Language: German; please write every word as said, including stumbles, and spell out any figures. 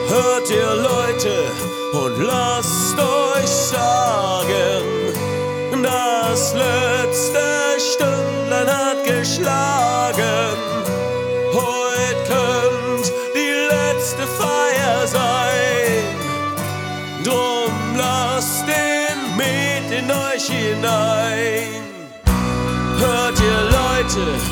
Hört ihr Leute und lasst euch sagen, das letzte Stündlein hat geschlagen. Heut könnt die letzte Feier sein, drum lasst den Met in euch hinein. Hört ihr Leute